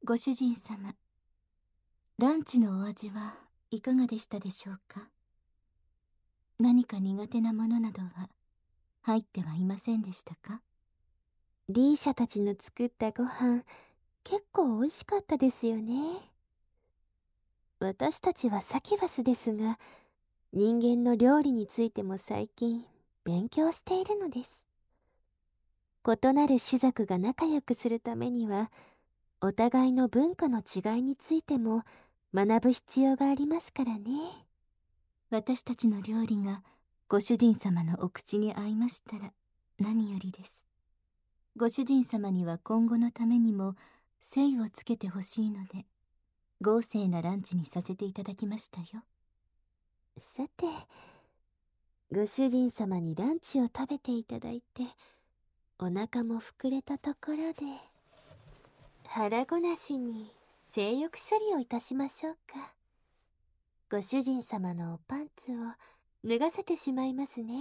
ご主人様、ランチのお味はいかがでしたでしょうか？何か苦手なものなどは入ってはいませんでしたか？ リーシャたちの作ったご飯、結構美味しかったですよね。私たちはサキュバスですが、人間の料理についても最近勉強しているのです。異なる種族が仲良くするためには、お互いの文化の違いについても学ぶ必要がありますからね。 私たちの料理がご主人様のお口に合いましたら何よりです。ご主人様には今後のためにも精をつけてほしいので、豪勢なランチにさせていただきましたよ。 さて、ご主人様にランチを食べていただいて、お腹も膨れたところで、腹ごなしに性欲処理をいたしましょうか。ご主人様のおパンツを脱がせてしまいますね。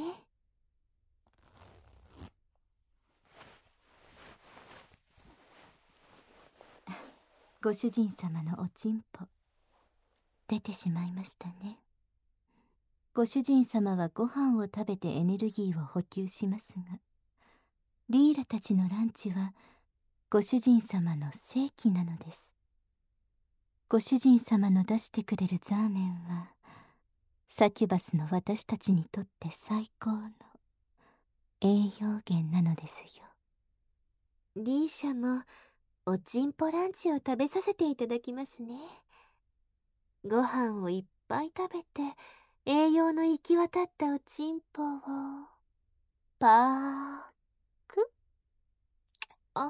ご主人様のおちんぽ、出てしまいましたね。ご主人様はご飯を食べてエネルギーを補給しますが、リーラたちのランチはご主人様の正規なのです。ご主人様の出してくれるザーメンは、サキュバスの私たちにとって最高の栄養源なのですよ。 リーシャもおちんぽランチを食べさせていただきますね。ご飯をいっぱい食べて栄養の行き渡ったおちんぽをパーク。あ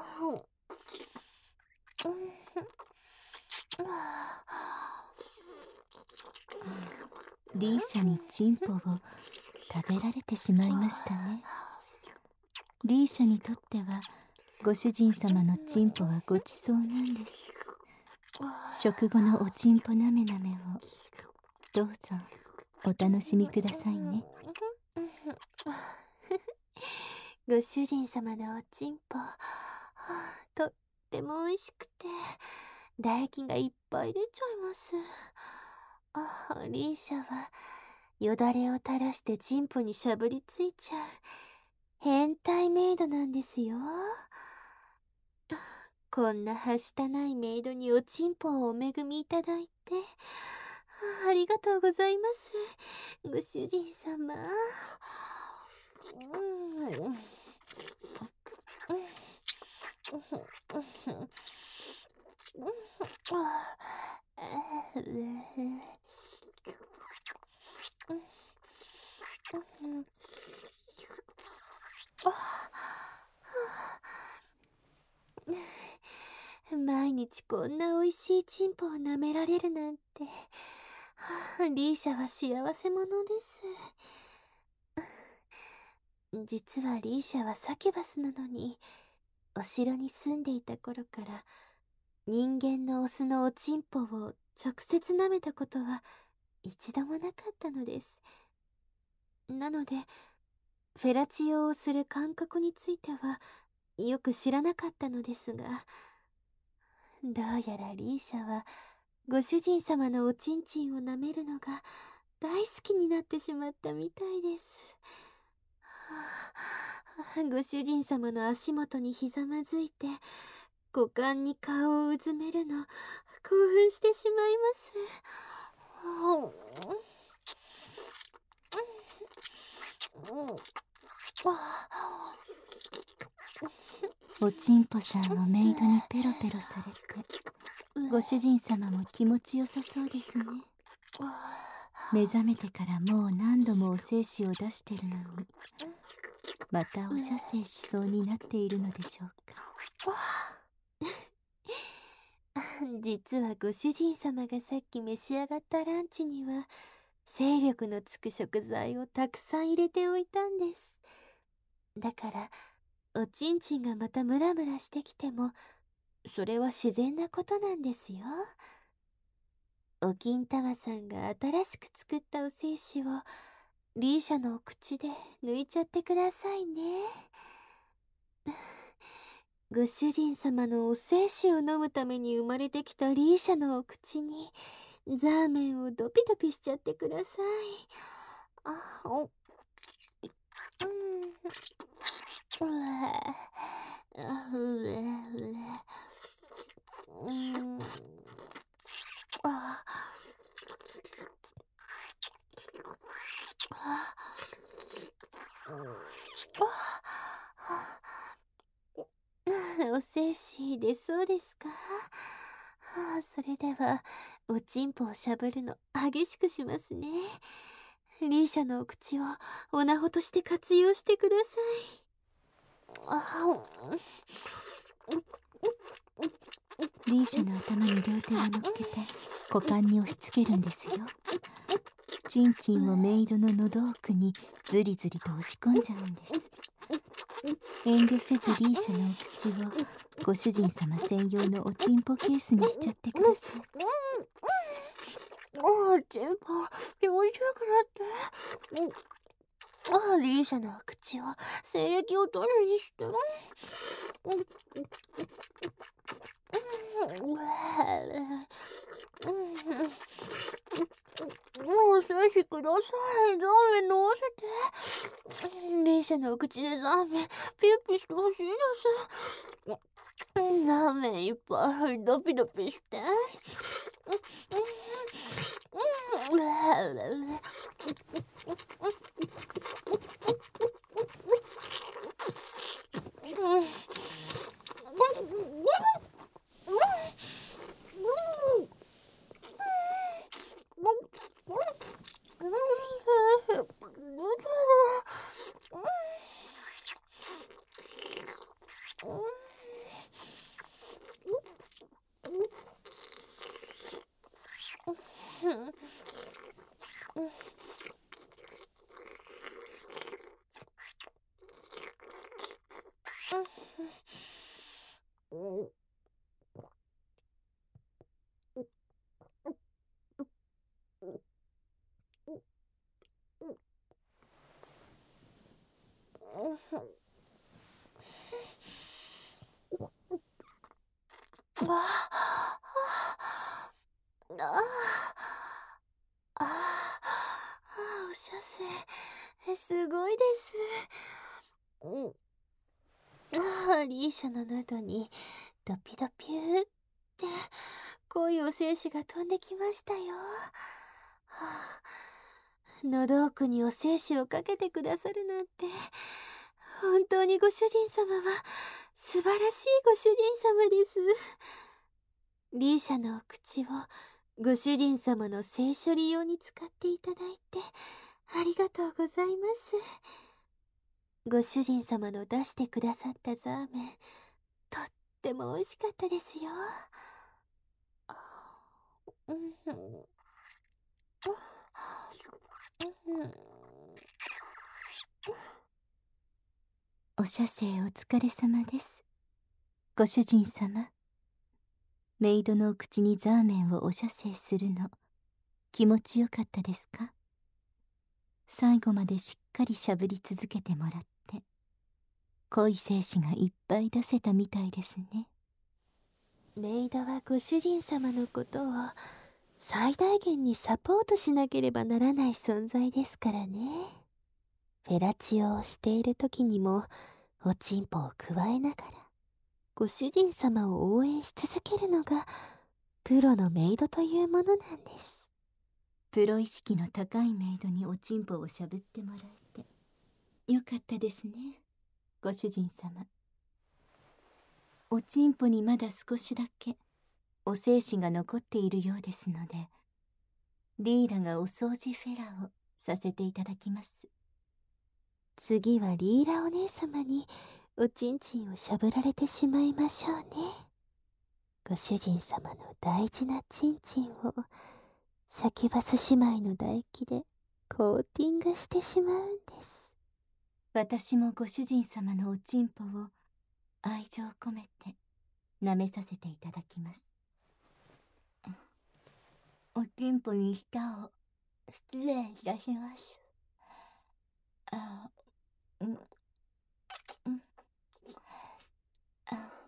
リーシャにチンポを食べられてしまいましたね。リーシャにとってはご主人様のチンポはごちそうなんです。食後のおちんぽなめなめをどうぞお楽しみくださいね。 ご主人様のおちんぽ、とっても美味しくて唾液がいっぱい出ちゃいます。リーシャはよだれを垂らしてチンポにしゃぶりついちゃう変態メイドなんですよ。こんなはしたないメイドにおちんぽをお恵みいただいて、ありがとうございます、ご主人様。毎日こんな美味しいチンポを舐められるなんて、リーシャは幸せ者です。実はリーシャはサキュバスなのに、お城に住んでいた頃から人間のオスのおちんぽを直接舐めたことは一度もなかったのです。なのでフェラチオをする感覚についてはよく知らなかったのですが、どうやらリーシャはご主人様のおちんちんを舐めるのが大好きになってしまったみたいです。ご主人様の足元にひざまずいて股間に顔をうずめるの興奮してしまいます。 おちんぽさんをメイドにペロペロされて、ご主人様も気持ちよさそうですね。目覚めてからもう何度もお精子を出してるのに、またお射精しそうになっているのでしょうか。 実はご主人様がさっき召し上がったランチには精力のつく食材をたくさん入れておいたんです。だからおちんちんがまたムラムラしてきてもそれは自然なことなんですよ。お金玉さんが新しく作ったお精子をリーシャのお口で抜いちゃってくださいね。 ご主人様のお精子を飲むために生まれてきたリーシャのお口にザーメンをドピドピしちゃってください。お精子出そうですか？それではおちんぽをしゃぶるの激しくしますね。リーシャのお口をオナホとして活用してください。 リーシャの頭に両手を乗っけて股間に押し付けるんですよ。チンチンをメイドの喉奥にズリズリと押し込んじゃうんです。遠慮せずリーシャのお口をご主人様専用のおちんぽケースにしちゃってください。 おちんぽ気持ちよくなって。リーシャの口を精液を取るにしてもう精子ください。ザーメン飲ませて。リーシャのお口でザーメンピュッピしてほしいです。ザーメンいっぱいドピドピして。お射精すごいです。リーシャの喉にドピドピューって濃いお精子が飛んできましたよ。喉奥にお精子をかけてくださるなんて、本当にご主人様は素晴らしいご主人様です。リーシャのお口をご主人様の性処理用に使っていただいてありがとうございます。ご主人様の出してくださったザーメン、とっても美味しかったですよ。 お射精お疲れ様です。ご主人様、メイドのお口にザーメンをお射精するの気持ちよかったですか？最後までしっかりしゃぶり続けてもらって濃い精子がいっぱい出せたみたいですね。 メイドはご主人様のことを最大限にサポートしなければならない存在ですからね。フェラチオをしている時にもおちんぽをくわえながらご主人様を応援し続けるのがプロのメイドというものなんです。 プロ意識の高いメイドにおちんぽをしゃぶってもらえてよかったですね、ご主人様。おちんぽにまだ少しだけお精子が残っているようですので、リーラがお掃除フェラをさせていただきます。 次はリーラお姉様におちんちんをしゃぶられてしまいましょうね。ご主人様の大事なちんちんをサキュバス姉妹の唾液でコーティングしてしまうんです。 私もご主人様のおちんぽを愛情を込めて舐めさせていただきます。おちんぽに舌を失礼いたします。あ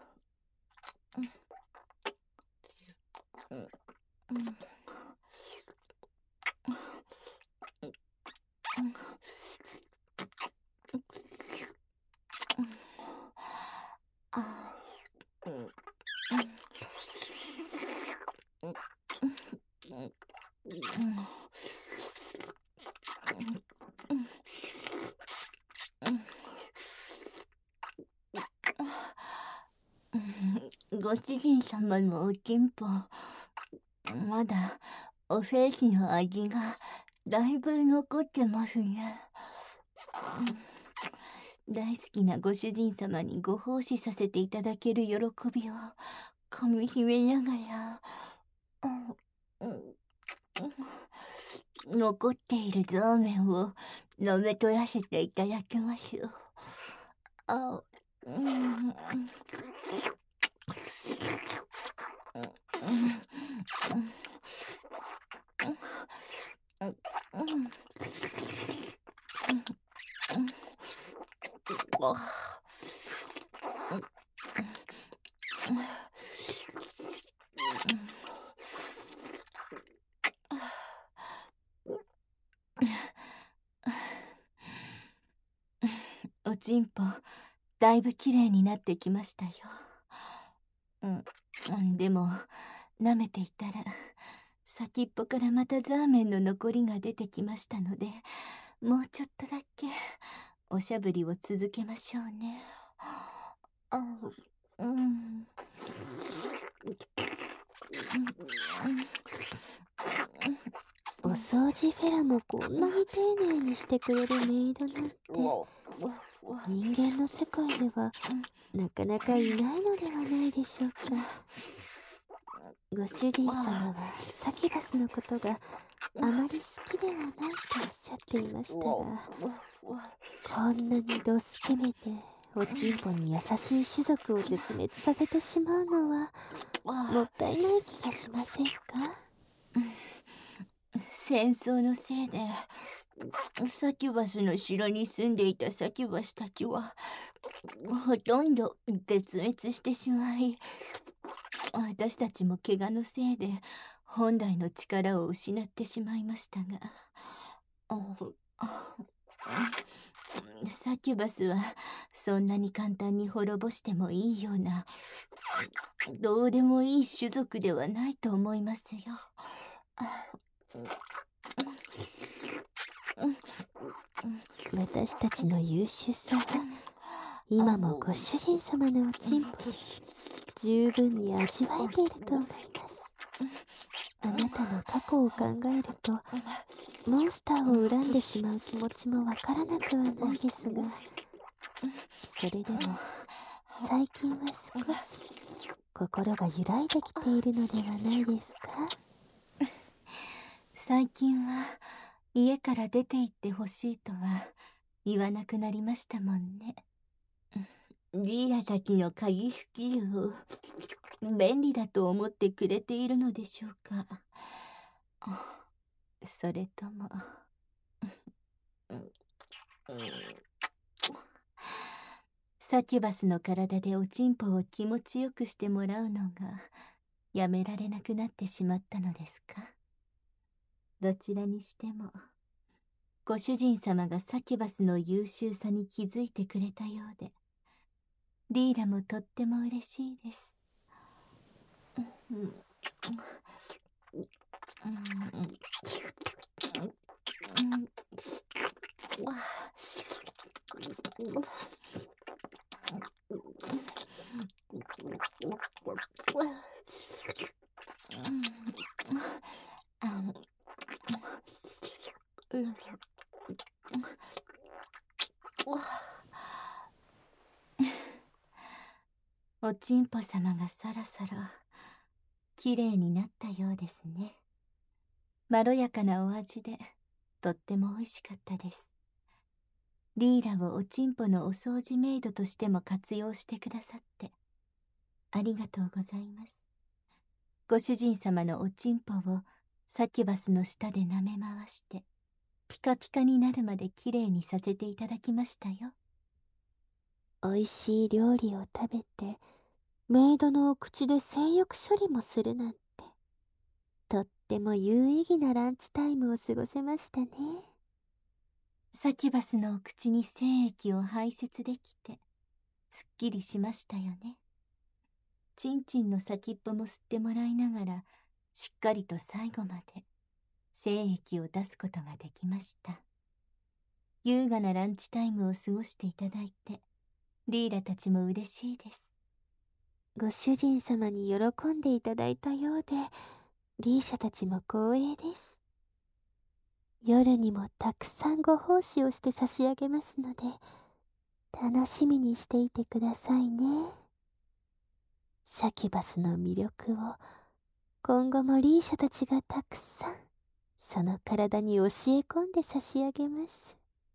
ご主人様のおちんぽ、まだお精子の味がだいぶ残ってますね。大好きなご主人様にご奉仕させていただける喜びをかみしめながら、残っているザーメンを飲めとやせていただきます。あ、おちんぽ、だいぶきれいになってきましたよ。でも、舐めていたら、先っぽからまたザーメンの残りが出てきましたので、もうちょっとだけ、おしゃぶりを続けましょうね。 お掃除フェラもこんなに丁寧にしてくれるメイドなんて、人間の世界ではなかなかいないのではないでしょうか。ご主人様はサキュバスのことがあまり好きではないとおっしゃっていましたが、こんなにドスケベでおちんぽに優しい種族を絶滅させてしまうのはもったいない気がしませんか？ 戦争のせいでサキュバスの城に住んでいたサキュバスたちはほとんど絶滅してしまい、私たちも怪我のせいで本来の力を失ってしまいましたが、サキュバスはそんなに簡単に滅ぼしてもいいようなどうでもいい種族ではないと思いますよ。 私たちの優秀さは今もご主人様のおちんぽで十分に味わえていると思います。あなたの過去を考えるとモンスターを恨んでしまう気持ちもわからなくはないですが、それでも最近は少し心が揺らいできているのではないですか？ 最近は家から出て行ってほしいとは言わなくなりましたもんね。リーラたちの鍵スキルを便利だと思ってくれているのでしょうか。それともサキュバスの体でおちんぽを気持ちよくしてもらうのがやめられなくなってしまったのですか。どちらにしてもご主人様がサキュバスの優秀さに気づいてくれたようで、リーラもとっても嬉しいです。おちんぽ様がそろそろきれいになったようですね。まろやかなお味でとっても美味しかったです。リーラをおちんぽのお掃除メイドとしても活用してくださってありがとうございます。ご主人様のおちんぽをサキュバスの下で舐め回してピカピカになるまできれいにさせていただきましたよ。 おいしい料理を食べてメイドのお口で性欲処理もするなんて、とっても有意義なランチタイムを過ごせましたね。 サキュバスのお口に精液を排泄できてすっきりしましたよね。チンチンの先っぽも吸ってもらいながらしっかりと最後まで精液を出すことができました。優雅なランチタイムを過ごしていただいてリーラたちも嬉しいです。 ご主人様に喜んでいただいたようで、リーシャたちも光栄です。夜にもたくさんご奉仕をして差し上げますので、楽しみにしていてくださいね。サキュバスの魅力を今後もリーシャたちがたくさんその体に教え込んで差し上げます。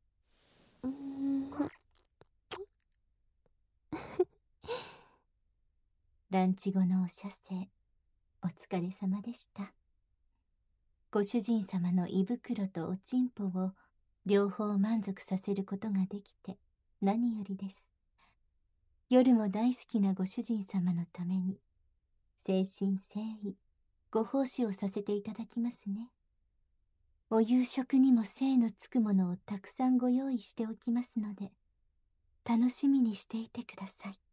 ランチ後のお射精、お疲れ様でした。ご主人様の胃袋とおちんぽを両方満足させることができて何よりです。夜も大好きなご主人様のために誠心誠意ご奉仕をさせていただきますね。お夕食にも精のつくものをたくさんご用意しておきますので、楽しみにしていてください。